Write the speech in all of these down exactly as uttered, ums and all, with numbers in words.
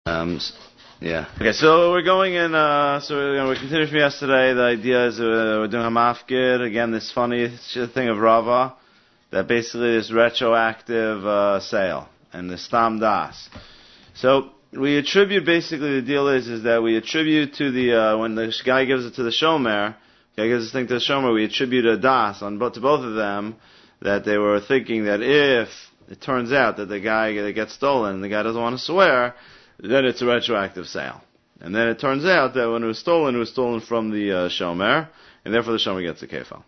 Um, yeah. Okay, so we're going in, uh, so we're, you know, we continued from yesterday. The idea is uh, we're doing a mafkid. Again, this funny thing of Rava, that basically is retroactive uh, sale, and the stam das. So we attribute, basically the deal is, is that we attribute to the, uh, when the guy gives it to the shomer, guy gives this thing to the shomer, we attribute a das on both, to both of them, that they were thinking that if it turns out that the guy that gets stolen, and the guy doesn't want to swear, then it's a retroactive sale. And then it turns out that when it was stolen, it was stolen from the uh, shomer, and therefore the shomer gets a kefal.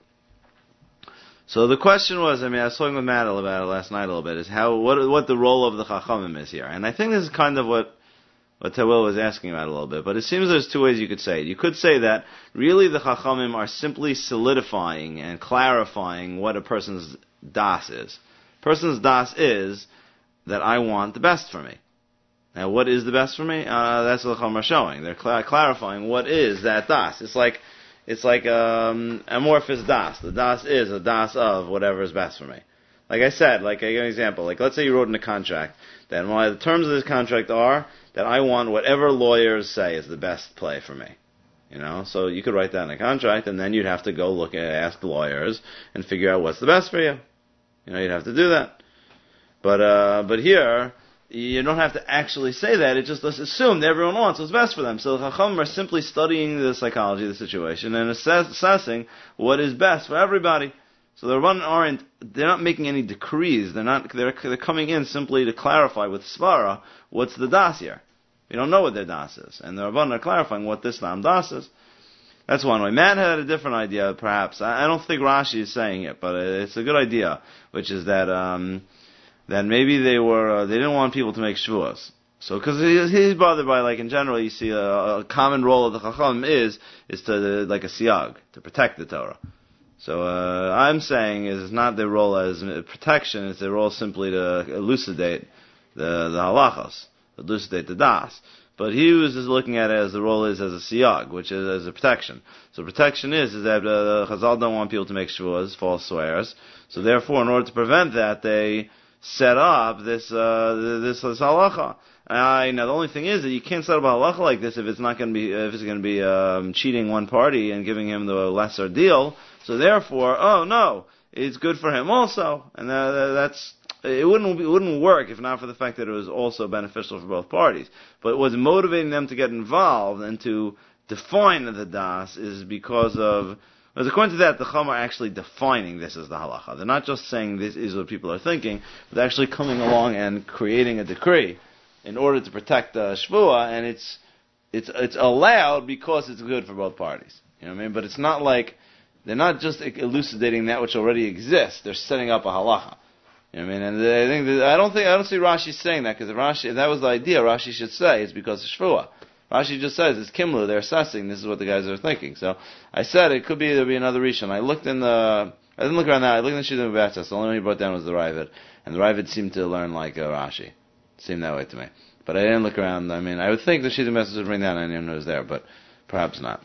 So the question was, I mean, I was talking with Matt about it last night a little bit, is how what what the role of the chachamim is here. And I think this is kind of what what Tawil was asking about a little bit, but it seems there's two ways you could say it. You could say that really the chachamim are simply solidifying and clarifying what a person's das is. A person's das is that I want the best for me. Now, what is the best for me? Uh, that's what the Chacham are showing. They're cl- clarifying what is that das. It's like it's like um, amorphous das. The das is a das of whatever is best for me. Like I said, like I give an example. Like let's say you wrote in a contract that my, the terms of this contract are that I want whatever lawyers say is the best play for me. You know, so you could write that in a contract, and then you'd have to go look and ask the lawyers and figure out what's the best for you. You know, you'd have to do that. But uh, but here, you don't have to actually say that. It just let's assume that everyone wants what's best for them. So the Chacham are simply studying the psychology of the situation and assess, assessing what is best for everybody. So the Rabbanan aren't, they're not making any decrees. They're not, they're, they're coming in simply to clarify with Svara what's the das here. We don't know what their das is. And the Rabbanan are clarifying what this Islam das is. That's one way. Matt had a different idea, perhaps. I, I don't think Rashi is saying it, but it's a good idea, which is that, um, that maybe they were, uh, they didn't want people to make shvuas. So, because he, he's bothered by, like, in general, you see a, a common role of the Chacham is, is to, uh, like a siyag, to protect the Torah. So, uh, I'm saying is it's not their role as protection, it's their role simply to elucidate the, the halachos, elucidate the das. But he was just looking at it as the role is as a siyag, which is as a protection. So protection is, is that, uh, Chazal don't want people to make shvuas, false swears. So therefore, in order to prevent that, they set up this uh, this, this halacha. Uh, now the only thing is that you can't set up a halacha like this if it's not going to be if it's going to be um, cheating one party and giving him the lesser deal. So therefore, oh no, it's good for him also, and uh, that's it wouldn't it wouldn't work if not for the fact that it was also beneficial for both parties. But what's motivating them to get involved and to define the das is because of. Because according to that, the Chacham are actually defining this as the halacha. They're not just saying this is what people are thinking, but they're actually coming along and creating a decree in order to protect the shvua, and it's it's it's allowed because it's good for both parties. You know what I mean? But it's not like they're not just elucidating that which already exists. They're setting up a halacha. You know what I mean? And I think that, I don't think I don't see Rashi saying that because if Rashi if that was the idea, Rashi should say it's because of shvua. Rashi just says it's Kimlu. They're assessing. This is what the guys are thinking. So I said it could be there'll be another Rishon. I looked in the. I didn't look around that. I looked in the Shidduch Betzas. The only one he brought down was the Ravid, and the Ravid seemed to learn like uh, Rashi. It seemed that way to me. But I didn't look around. I mean, I would think the Shidduch Betzas would bring down anyone who was there, but perhaps not.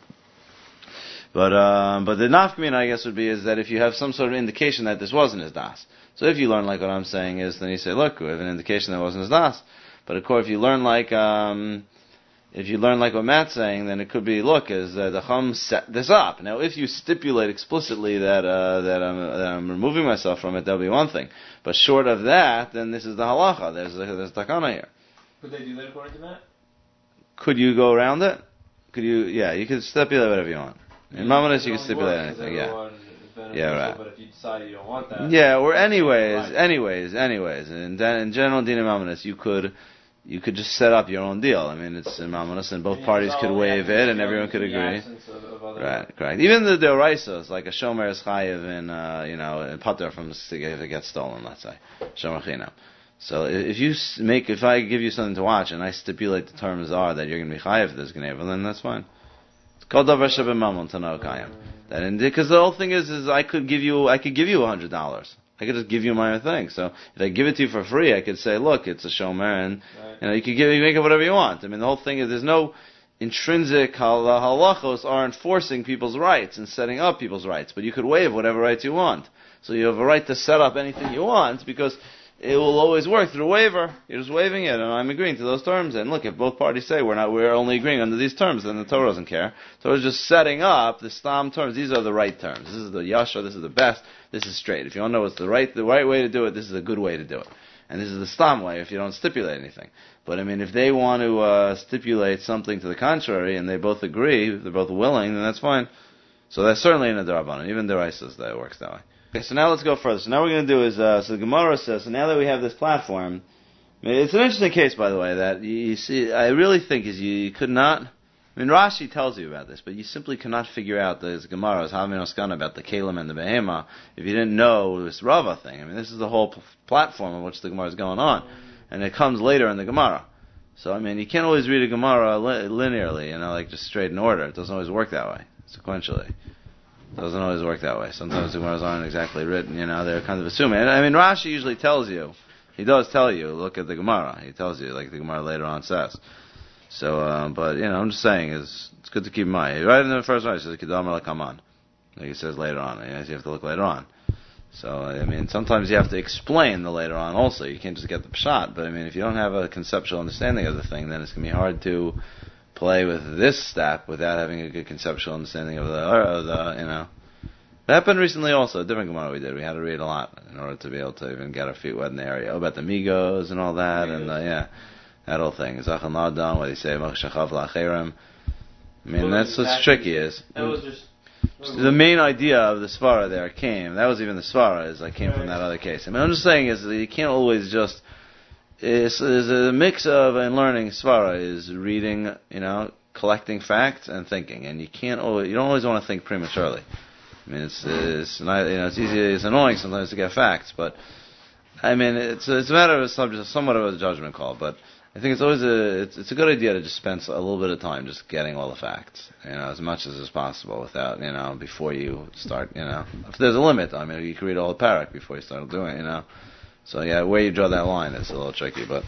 But um, but the nafkamin, I guess, would be is that if you have some sort of indication that this wasn't his das. So if you learn like what I'm saying is, then you say, look, we have an indication that it wasn't his das. But of course, if you learn like. Um, If you learn like what Matt's saying, then it could be, look, as uh, the Chum set this up. Now, if you stipulate explicitly that uh, that, I'm, that I'm removing myself from it, that'll be one thing. But short of that, then this is the halacha. There's there's takana here. Could they do that according to Matt? Could you go around it? Could you? Yeah, you could stipulate whatever you want. In Mamonis, you can stipulate anything. Yeah. Yeah, right. But if you decide you don't want that, yeah, or anyways, anyways, anyways, in, in general, Dina Mamonis, you could. You could just set up your own deal. I mean, it's in Mamonos, and both parties could waive it, and everyone could agree. Right, correct. Even the Deoraisos, like a Shomer is Chayiv in, uh, you know, in Pater from if it gets stolen, let's say. Shomer Chinam. So if you make, if I give you something to watch, and I stipulate the terms are that you're going to be Chayiv this Gneva, then that's fine. It's called Davar Shebem Mamon Tano Kayim. That because the whole thing is, is I could give you, I could give you a hundred dollars. I could just give you my own thing. So if I give it to you for free, I could say, look, it's a shomer, and right. you know you can give, you make it whatever you want. I mean, the whole thing is there's no intrinsic hal- halachos are enforcing people's rights and setting up people's rights, but you could waive whatever rights you want. So you have a right to set up anything you want because it will always work through waiver. You're just waiving it, and I'm agreeing to those terms. And look, if both parties say we're not, we're only agreeing under these terms, then the Torah doesn't care. So it's just setting up the stam terms. These are the right terms. This is the yasher. This is the best. This is straight. If you want to know what's the right, the right way to do it, this is a good way to do it. And this is the stam way if you don't stipulate anything. But I mean, if they want to uh, stipulate something to the contrary, and they both agree, they're both willing, then that's fine. So that's certainly in the Darabanan. Even Deraisa says that it works that way. Okay, so now let's go further. So now what we're going to do is, uh, so the Gemara says, so now that we have this platform, I mean, it's an interesting case, by the way, that you, you see, I really think is you, you could not, I mean, Rashi tells you about this, but you simply cannot figure out this Gemara, as Havin Oskana, about the Kalim and the Behema, if you didn't know this Rava thing. I mean, this is the whole p- platform on which the Gemara is going on, and it comes later in the Gemara. So, I mean, you can't always read a Gemara li- linearly, you know, like just straight in order. It doesn't always work that way, sequentially. It doesn't always work that way. Sometimes the Gemaras aren't exactly written, you know, they're kind of assuming. I mean, Rashi usually tells you, he does tell you, look at the Gemara. He tells you, like the Gemara later on says. So, uh, but, you know, I'm just saying, it's, it's good to keep in mind. Right in the first one, he says, Kedamar Lakaman. Like he says later on. You have to look later on. So, I mean, sometimes you have to explain the later on also. You can't just get the pshat. But, I mean, if you don't have a conceptual understanding of the thing, then it's going to be hard to play with this step without having a good conceptual understanding of the, of the you know. It happened recently also, a different Gemara we did. We had to read a lot in order to be able to even get our feet wet in the area. Oh, about the Migos and all that, Migos. and uh, yeah, that whole thing. Zachan Ladon, what they say, Machshachav La'acherem. I mean, well, that's what's tricky is. That was just, the main idea of the Svara there came, that was even the Svara, is I came right. from that other case. I mean, I'm just saying is that you can't always just, It's, it's a mix of, and learning Svara is reading, you know, collecting facts and thinking, and you can't always, you don't always want to think prematurely. I mean, it's, it's not, you know, it's easy, it's annoying sometimes to get facts, but, I mean, it's, it's a matter of a subject, somewhat of a judgment call, but I think it's always a, it's, it's a good idea to just spend a little bit of time just getting all the facts, you know, as much as is possible without, you know, before you start, you know, if there's a limit, I mean, you can read all the parak before you start doing it, you know. So yeah, where you draw that line is a little tricky, but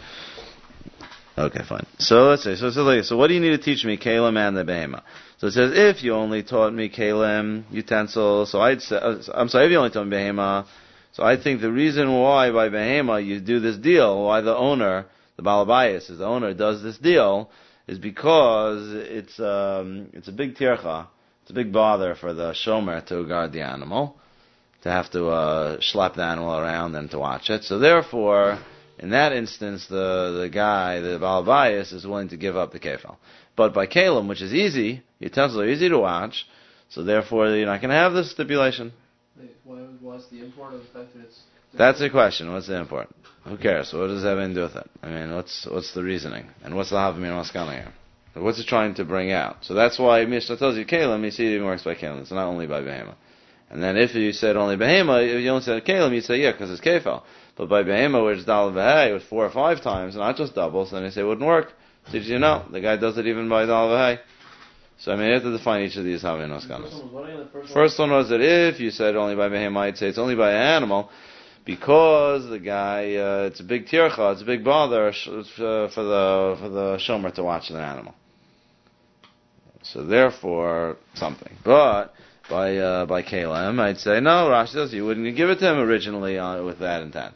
okay, fine. So let's say, so so, like, so what do you need to teach me, Kalim and the Behema? So it says, if you only taught me Kalim, utensils, so I'd say, I'm sorry, if you only taught me Behema, so I think the reason why by Behema you do this deal, why the owner, the Balabayas, is the owner does this deal, is because it's um it's a big tircha, it's a big bother for the shomer to guard the animal, to have to uh, schlep the animal around and to watch it. So therefore, in that instance, the the guy, the Baal Bayis, is willing to give up the kefal. But by Kalim, which is easy, utensils are easy to watch, so therefore you're not going to have this stipulation. Why was the import of the fact that it's... That's the question. What's the import? Who cares? What does that have to do with it? I mean, what's what's the reasoning? And what's the Havamim Maskana here? What's it trying to bring out? So that's why Mishnah tells you Kalim, you see it even works by Kalim. It's not only by Behema. And then if you said only Behema, if you only said Kalim, you'd say, yeah, because it's Kefal. But by Behema, which is Dal V'hei, with four or five times, not just doubles, then they say it wouldn't work. So you know, the guy does it even by Dal V'hei. So I mean, you have to define each of these Havin Oskanas. First one was that if you said only by Behema, I'd say it's only by an animal, because the guy, uh, it's a big tircha, it's a big bother uh, for the for the shomer to watch an animal. So therefore, something. But by uh, by Kalim, I'd say no. Rashi says you wouldn't give it to him originally on, with that intent.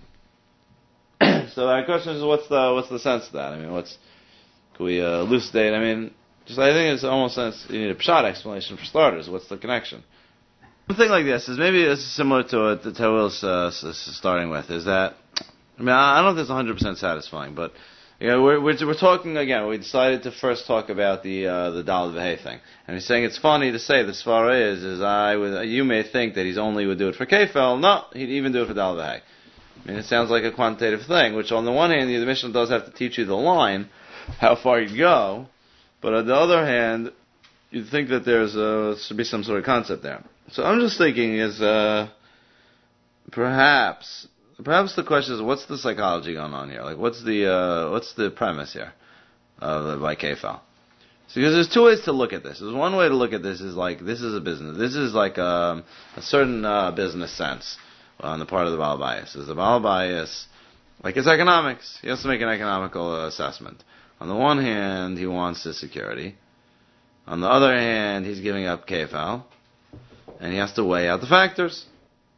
So our question is, what's the what's the sense of that? I mean, what's can we uh, elucidate? I mean, just I think it's almost sense you need a pshat explanation for starters. What's the connection? One thing like this is maybe it's similar to what the Tawil's uh, starting with. Is that I mean I don't know if it's one hundred percent satisfying, but. You know, we're, we're we're talking again. We decided to first talk about the uh, the Dal V'hei thing, and he's saying it's funny to say the svara is is I would you may think that he's only would do it for Kefel. No, he'd even do it for Dal V'hei. I mean, it sounds like a quantitative thing. Which on the one hand, the Mishnah does have to teach you the line, how far you'd go, but on the other hand, you'd think that there's a, should be some sort of concept there. So I'm just thinking is uh, perhaps. Perhaps the question is, what's the psychology going on here? Like, what's the uh, what's the premise here of uh, by Kefal? So, because there's two ways to look at this. There's one way to look at this is like this is a business. This is like um, a certain uh, business sense on the part of the Baal Bias. Is the Baal Bias like it's economics? He has to make an economical uh, assessment. On the one hand, he wants his security. On the other hand, he's giving up Kefal, and he has to weigh out the factors.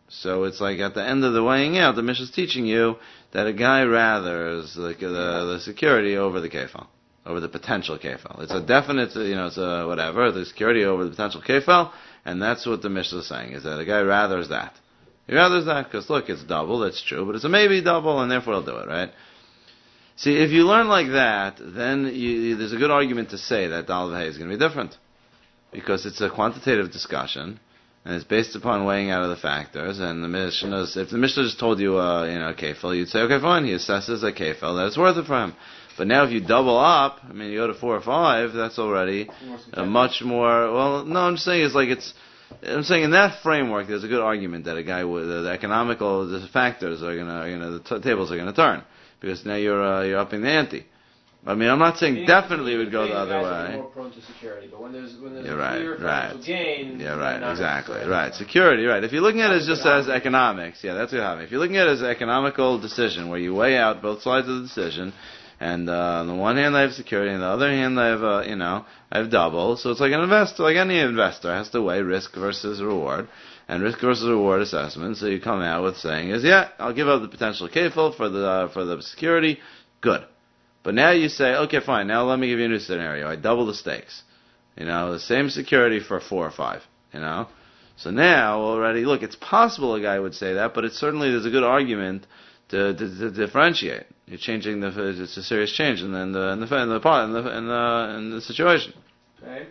So it's like at the end of the weighing out, the Mishnah is teaching you that a guy rathers the, the, the security over the kefal, over the potential kefal. It's a definite, you know, it's a whatever, the security over the potential kefal, and that's what the Mishnah is saying, is that a guy rathers that. He rathers that because, look, it's double, that's true, but it's a maybe double, and therefore he'll do it, right? See, if you learn like that, then you, there's a good argument to say that Dal V'Hei is going to be different. Because it's a quantitative discussion, and it's based upon weighing out of the factors, and the Mishnah, if the Mishnah just told you, uh, you know, a kefil, you'd say, okay, fine, he assesses a kefil, that's worth it for him. But now if you double up, I mean, you go to four or five, that's already a much more, well, no, I'm saying it's like it's, I'm saying in that framework, there's a good argument that a guy with uh, the economical the factors are gonna, you know, the t- tables are gonna turn because now you're uh, you're upping the ante. I mean, I'm not saying definitely it would go the other way. More prone to security, but when there's when there's you're a right, clear right. financial gain, yeah, right, exactly, right. Security, right. If you're looking at it as just as economics, yeah, that's what happening. If you're looking at it as an economical decision where you weigh out both sides of the decision. And uh, on the one hand, I have security, and on the other hand, I have, uh, you know, I have double. So it's like an investor, like any investor, has to weigh risk versus reward, and risk versus reward assessment. So you come out with saying is, yeah, I'll give up the potential kefil for the uh, for the security, good. But now you say, okay, fine. Now let me give you a new scenario. I double the stakes. You know, the same security for four or five. You know, so now already, look, it's possible a guy would say that, but it's certainly there's a good argument to, to, to differentiate. You're changing the. It's a serious change in the in the in the in the part in the in the, in the situation. Okay.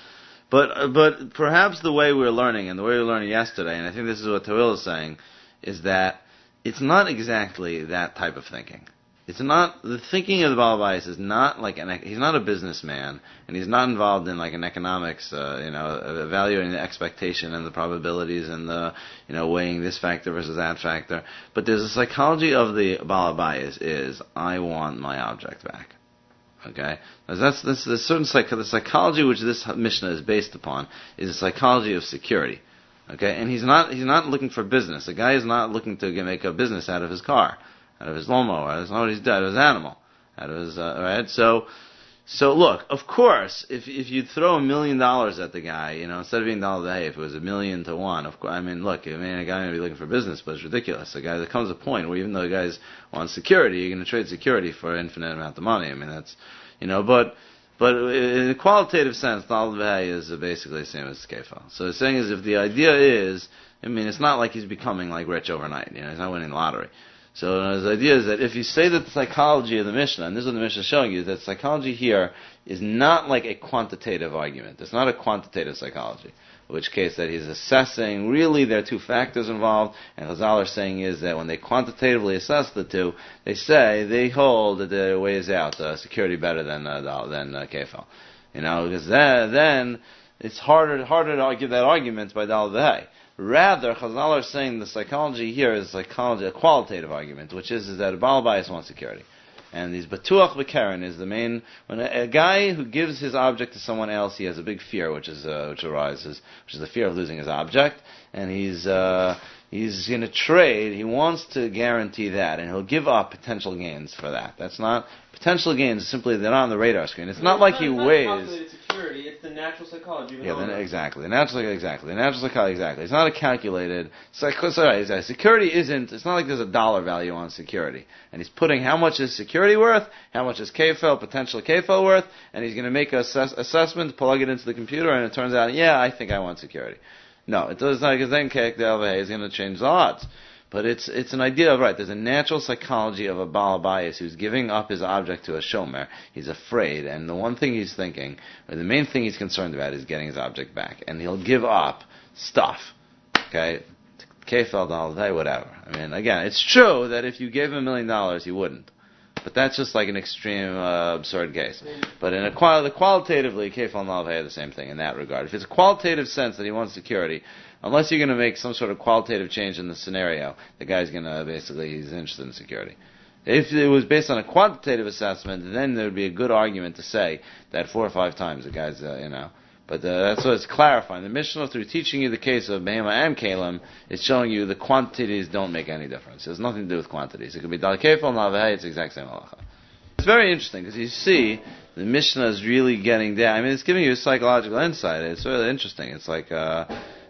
But but perhaps the way we're learning and the way we were learning yesterday, and I think this is what Tawil is saying, is that it's not exactly that type of thinking. It's not the thinking of the Baal Bayis is not like an he's not a businessman and he's not involved in like an economics, uh, you know, evaluating the expectation and the probabilities and the you know weighing this factor versus that factor. But there's a psychology of the Baal Bayis is I want my object back. Okay, that's that's the certain psych the psychology which this Mishnah is based upon is a psychology of security. Okay, and he's not he's not looking for business. The guy is not looking to make a business out of his car. Out of his lawnmower, that's not what he's done, out of his animal, out of his, uh, right? So, so look, of course, if if you throw a million dollars at the guy, you know, instead of being dollar to hey, if it was a million to one, of course, I mean, look, I mean, a guy may be looking for business, but it's ridiculous. The guy, there comes a point where even though the guys want security, you're going to trade security for an infinite amount of money. I mean, that's, you know, but, but in a qualitative sense, dollar to hey is basically the same as kefal. So the saying is, if the idea is, I mean, it's not like he's becoming like rich overnight, you know, he's not winning the lottery. So his idea is that if you say that the psychology of the Mishnah, and this is what the Mishnah is showing you, that psychology here is not like a quantitative argument. It's not a quantitative psychology. In which case that he's assessing, really there are two factors involved, and Chazal are saying is that when they quantitatively assess the two, they say, they hold that there weighs out uh, security better than uh, than uh, kefal. You know, because then, then it's harder harder to argue that argument by Dal V'Hei. Rather, Chazal are saying the psychology here is psychology, a qualitative argument, which is, is that a Baal Bayis wants security. And these Batuach B'Keren is the main, when a, a guy who gives his object to someone else, he has a big fear, which is, uh, which arises, which is the fear of losing his object, and he's, uh, he's going to trade, he wants to guarantee that, and he'll give up potential gains for that. That's not, potential gains, simply they're not on the radar screen. It's not like he weighs. Security, it's the natural psychology. Yeah, then, exactly. The natural, exactly. The natural psychology, exactly. It's not a calculated. Psych- sorry, security isn't. It's not like there's a dollar value on security, and he's putting how much is security worth, how much is kefil, potential kefil worth, and he's going to make an assess- assessment, plug it into the computer, and it turns out, yeah, I think I want security. No, it does not. Because then Kek the Elveh is going to change the odds. But it's it's an idea of, right, there's a natural psychology of a Baal Bayis who's giving up his object to a shomer. He's afraid, and the one thing he's thinking, or the main thing he's concerned about is getting his object back. And he'll give up stuff, okay, kefil, dollar, whatever. I mean, again, it's true that if you gave him a million dollars, he wouldn't. But that's just like an extreme, uh, absurd case. But in a quali- qualitatively, kefil and dollar are the same thing in that regard. If it's a qualitative sense that he wants security, unless you're going to make some sort of qualitative change in the scenario, the guy's going to basically, he's interested in security. If it was based on a quantitative assessment, then there would be a good argument to say that four or five times the guy's, uh, you know. But uh, that's what it's clarifying. The Mishnah, through teaching you the case of Behema and Kalim, is showing you the quantities don't make any difference. It has nothing to do with quantities. It could be Dal Kefal, Naveh, it's the exact same halacha. It's very interesting because you see the Mishnah is really getting down. I mean, it's giving you a psychological insight. It's really interesting. It's like, uh,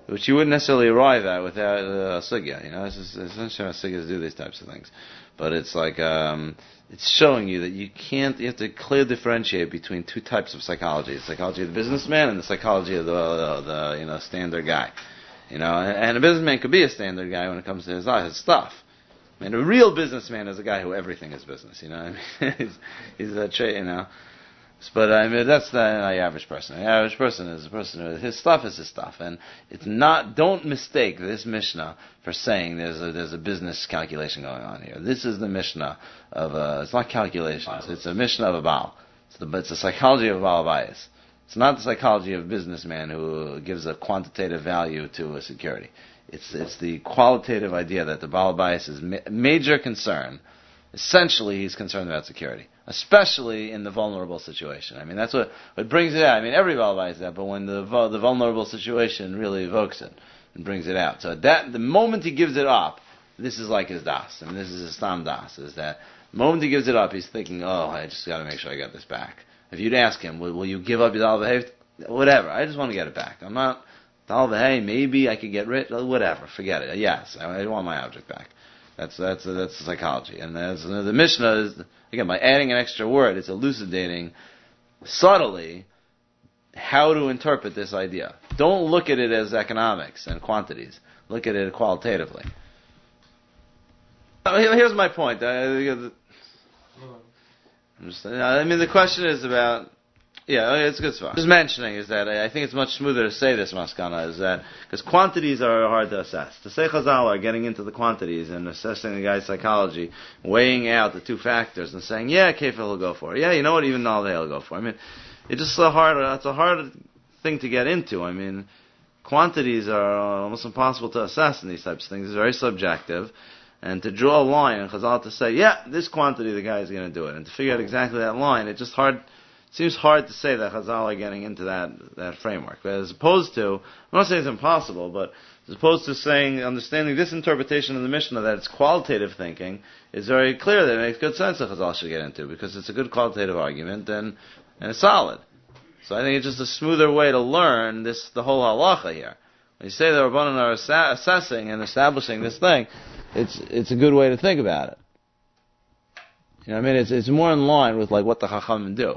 which you wouldn't necessarily arrive at without uh, sugya. You know, it's just, it's not sure how sugyas do these types of things, but it's like um, it's showing you that you can't. You have to clearly differentiate between two types of psychology: the psychology of the businessman and the psychology of the, uh, the you know standard guy. You know, and, and a businessman could be a standard guy when it comes to his, his stuff. I mean, a real businessman is a guy who everything is business. You know, I mean, he's, he's a tra- you know. But I mean, that's the, the average person. The average person is a person who, his stuff is his stuff, and it's not. Don't mistake this Mishnah for saying there's a there's a business calculation going on here. This is the Mishnah of a. It's not calculations. It's a Mishnah of a Baal. It's the it's the psychology of a Baal bias. It's not the psychology of a businessman who gives a quantitative value to a security. It's it's the qualitative idea that the Baal bias is ma- major concern. Essentially, he's concerned about security, especially in the vulnerable situation. I mean, that's what, what brings it out. I mean, every Baal bias is that, but when the the vulnerable situation really evokes it and brings it out. So that the moment he gives it up, this is like his das, and this is his tam das, is that the moment he gives it up, he's thinking, oh, I just got to make sure I get this back. If you'd ask him, will, will you give up your dal v'hei? Whatever, I just want to get it back. I'm not, dal v'hei, maybe I could get rid, whatever, forget it. Yes, I, I want my object back. That's that's that's the psychology, and that's, the Mishnah is, again, by adding an extra word, it's elucidating subtly how to interpret this idea. Don't look at it as economics and quantities. Look at it qualitatively. Here's my point. I'm just, I mean, the question is about. Yeah, it's a good spot. Just mentioning is that I think it's much smoother to say this, Maskana, is that because quantities are hard to assess. To say Chazal are getting into the quantities and assessing the guy's psychology, weighing out the two factors and saying, yeah, Kefil will go for it. Yeah, you know what, even Nalveh will go for it. I mean, it's just so hard, it's a hard thing to get into. I mean, quantities are almost impossible to assess in these types of things. It's very subjective. And to draw a line and Chazal to say, yeah, this quantity the guy is going to do it. And to figure out exactly that line, it's just hard. It seems hard to say that Chazal are getting into that that framework. But as opposed to, I'm not saying it's impossible, but as opposed to saying, understanding this interpretation of the Mishnah, that it's qualitative thinking, is very clear that it makes good sense that Chazal should get into, because it's a good qualitative argument, and, and it's solid. So I think it's just a smoother way to learn this, the whole halacha here. When you say the Rabbanan are assa- assessing and establishing this thing, it's it's a good way to think about it. You know what I mean? It's it's more in line with like what the Chachamim do.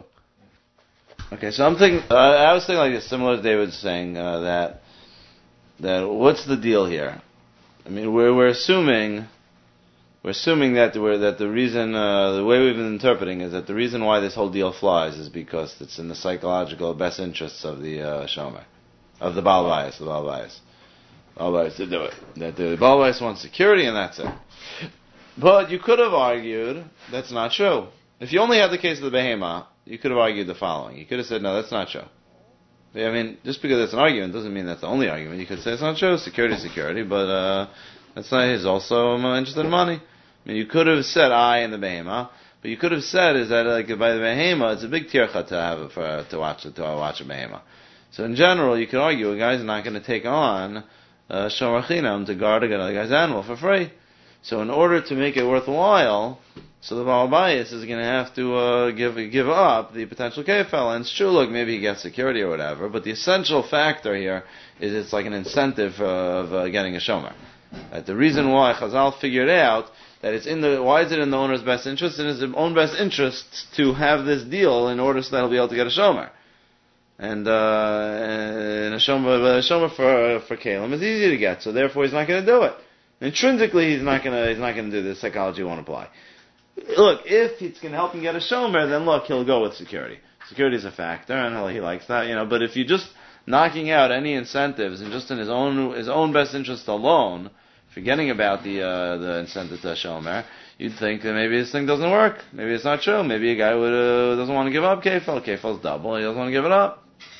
Okay, so I'm thinking, uh, I was thinking like this, similar to David saying uh, that, that what's the deal here? I mean, we're we're assuming, we're assuming that we're, that the reason, uh, the way we've been interpreting is that the reason why this whole deal flies is because it's in the psychological best interests of the uh, Shomer, of the Baal bias, the Baal bias, Baal bias to do it. That the Baal bias wants security and that's it. But you could have argued that's not true. If you only had the case of the Behemah, you could have argued the following. You could have said, no, that's not true. I mean, just because it's an argument doesn't mean that's the only argument. You could say it's not true, security is security, but uh, that's not, he's also interested in money. I mean, you could have said I in the Behemah, but you could have said is that like by the Behemah, it's a big tircha to have for to watch to watch a Behemah. So in general, you could argue a guy's not going to take on uh, Shomer Chinam to guard another guy's animal for free. So in order to make it worthwhile, so the Baal bias is going to have to uh, give give up the potential kefel. And it's true, look, maybe he gets security or whatever, but the essential factor here is it's like an incentive uh, of uh, getting a shomer. Right? The reason why Chazal figured out that it's in the, why is it in the owner's best interest? It is in his own best interest to have this deal in order so that he'll be able to get a shomer. And, uh, and a shomer, a shomer for for Kalim is easy to get, so therefore he's not going to do it. Intrinsically, he's not going to he's not going to do this. Psychology won't apply. Look, if it's going to help him get a shomer, then look, he'll go with security. Security is a factor, and he likes that, you know. But if you're just knocking out any incentives and just in his own his own best interest alone, forgetting about the uh, the incentive to a shomer, you'd think that maybe this thing doesn't work. Maybe it's not true. Maybe a guy would uh, doesn't want to give up kefil. Kefil's double. He doesn't want to give it up.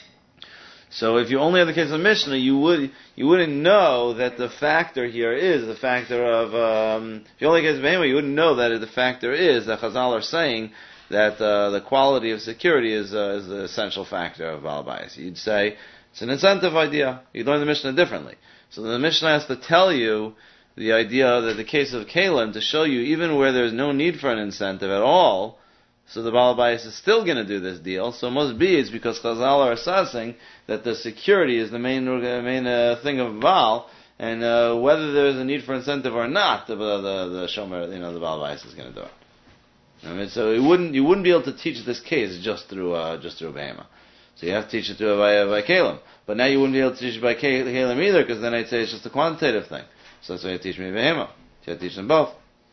So if you only have the case of Mishnah, you would you wouldn't know that the factor here is the factor of um, if you only have the case of Behemah, you wouldn't know that the factor is that Chazal are saying that uh, the quality of security is uh, is the essential factor of Baal bias. You'd say it's an incentive idea. You'd learn the Mishnah differently. So the Mishnah has to tell you the idea that the case of Kalim to show you even where there's no need for an incentive at all, so the Baal Bayis is still going to do this deal. So it must be it's because Chazal are assessing that the security is the main main uh, thing of Baal, and uh, whether there is a need for incentive or not, the the, the Shomer, you know, the Baal Bayis is going to do it. I mean, so it wouldn't you wouldn't be able to teach this case just through uh, just through Behema. So you have to teach it through by by Kalim. But now you wouldn't be able to teach it by Kalim either, because then I'd say it's just a quantitative thing. So that's why you teach me Behema. You have to teach them both.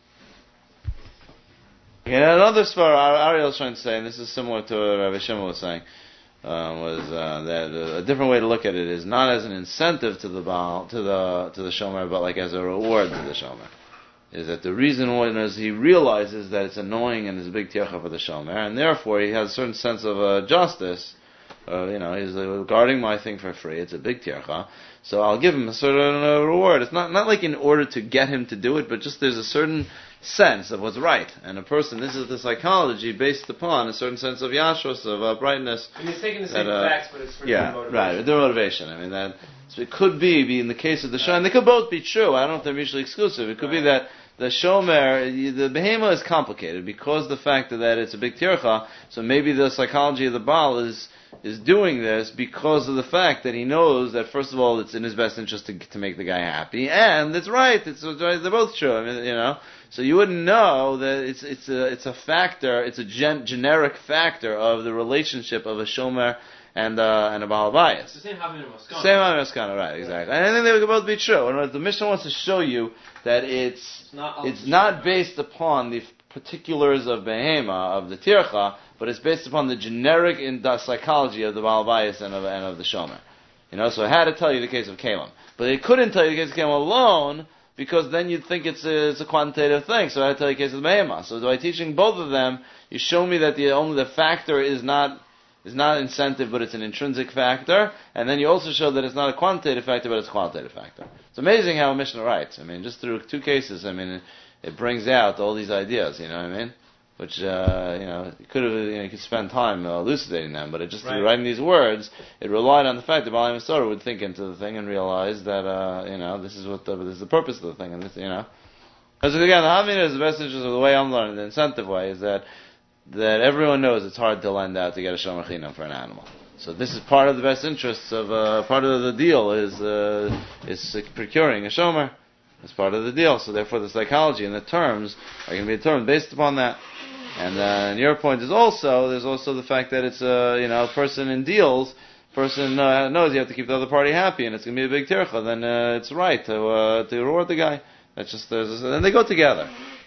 Okay, another svara Ariel is trying to say, and this is similar to what Rabbi Shimon was saying, um, was uh, that uh, a different way to look at it is not as an incentive to the Baal, to the to the Shomer, but like as a reward to the Shomer. Is that the reason why is he realizes that it's annoying and it's a big tircha for the Shomer, and therefore he has a certain sense of uh, justice. Uh, you know, he's uh, guarding my thing for free. It's a big tircha, so I'll give him a certain uh, reward. It's not not like in order to get him to do it, but just there's a certain sense of what's right. And a person, this is the psychology based upon a certain sense of yashros, of uprightness. And he's taking the same that, uh, facts, but it's for yeah, different motivation. right, their motivation. I mean, that so it could be, be in the case of the shomer, and they could both be true. I don't know if they're mutually exclusive. It could right. be that the shomer, the behema is complicated because the fact that it's a big tircha. So maybe the psychology of the Baal is is doing this because of the fact that he knows that first of all it's in his best interest to to make the guy happy, and it's right. It's they're both true. I mean, you know. So you wouldn't know that it's it's a it's a factor. It's a gen, generic factor of the relationship of a shomer and uh, and a Baal Bayis. It's the same Havin and Maskana. Same Havin and Maskana, right? Exactly. And I think they could both be true. And the Mishnah wants to show you that it's it's not, it's not based upon the particulars of behema of the tircha, but it's based upon the generic in the psychology of the Baal Bayis and of and of the shomer. You know, so I had to tell you the case of Kalim, but it couldn't tell you the case of Kalim alone, because then you'd think it's a, it's a quantitative thing. So I had to tell you the case of the behema. So by teaching both of them, you show me that the only the factor is not is not incentive, but it's an intrinsic factor, and then you also show that it's not a quantitative factor, but it's a qualitative factor. It's amazing how a Mishnah writes. I mean, just through two cases, I mean, it, it brings out all these ideas. You know what I mean? Which uh, you know, you could have, you know, you could spend time uh, elucidating them, but it just right. through writing these words, it relied on the fact that Baalei Masorah would think into the thing and realize that uh, you know, this is what the, this is the purpose of the thing, and this, you know, because again, the Havina is the best interest of the way I'm learning. The incentive way is that that everyone knows it's hard to lend out to get a shomer chinam for an animal. So this is part of the best interests of uh, part of the deal is uh, is procuring a shomer. It's part of the deal. So therefore, the psychology and the terms are going to be determined based upon that. And, uh, and your point is also there's also the fact that it's a you know a person in deals. Person uh, knows you have to keep the other party happy, and it's going to be a big tircha. Then uh, it's right to uh, to reward the guy. That's just there's and they go together.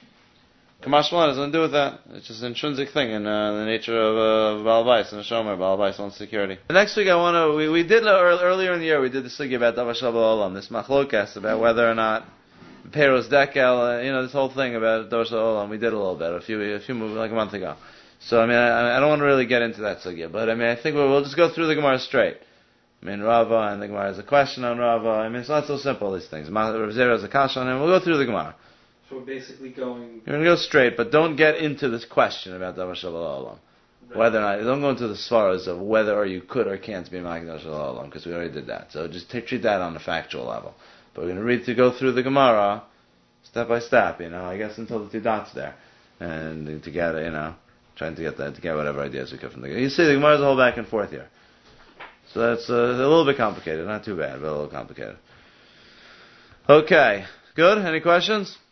Kamash Malan has nothing to do with that. It's just an intrinsic thing in uh, the nature of uh, Baal Bayis and a shomer. Baal Bayis wants security. The next week I want to we, we did uh, earlier in the year we did the sugya about Davar Shel Olam, this machlokas about whether or not Peros Dekel, uh, you know, this whole thing about Davar Shel Olam. We did a little bit a few a few like a month ago. So I mean I, I don't want to really get into that sugya, but I mean I think we'll, we'll just go through the Gemara straight. I mean Rava and the Gemara has a question on Rava. I mean it's not so simple these things. Rav Zera has a kasha on him. We'll go through the Gemara. So we're basically going... You're going to go straight, but don't get into this question about Davar Shel Olam. Right. Whether or not, don't go into the svaras of whether or you could or can't be Ma'ak Davar Shel Olam, because we already did that. So just take, treat that on a factual level. But we're going to read to go through the Gemara, step by step, you know, I guess until the two dots there. And to get, you know, trying to get that, to get whatever ideas we could from the Gemara. You see, the Gemara is a whole back and forth here. So that's uh, a little bit complicated, not too bad, but a little complicated. Okay, good? Any questions?